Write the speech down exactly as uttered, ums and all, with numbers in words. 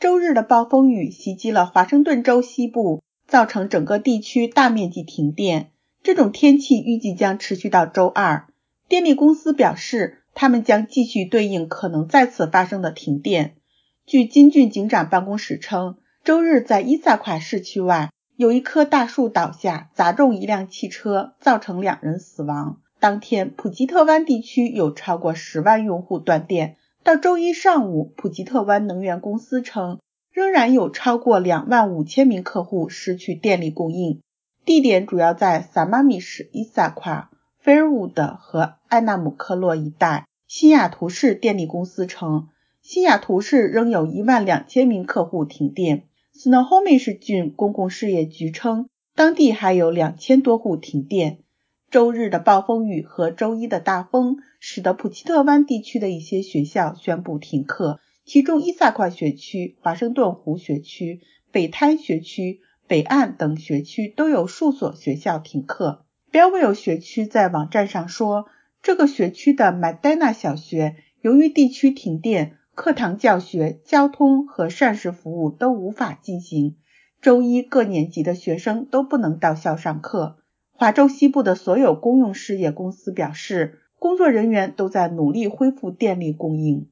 周日的暴风雨袭击了华盛顿州西部，造成整个地区大面积停电。这种天气预计将持续到周二。电力公司表示，他们将继续对应可能再次发生的停电。据金郡警长办公室称，周日在伊萨夸市区外有一棵大树倒下，砸中一辆汽车，造成两人死亡。当天，普吉特湾地区有超过十万用户断电。到周一上午，普吉特湾能源公司称，仍然有超过两万五千名客户失去电力供应。地点主要在萨马米市伊萨夸、菲尔伍德和艾纳姆克洛一带。西雅图市电力公司称，西雅图市仍有一万两千名客户停电。斯诺霍米什郡公共事业局称，当地还有两千多户停电。周日的暴风雨和周一的大风使得普吉特湾地区的一些学校宣布停课，其中伊萨夸学区、华盛顿湖学区、北滩学区、北岸等学区都有数所学校停课。Belleville 学区在网站上说，这个学区的麦丹娜小学由于地区停电，课堂教学、交通和膳食服务都无法进行。周一各年级的学生都不能到校上课。华州西部的所有公用事业公司表示，工作人员都在努力恢复电力供应。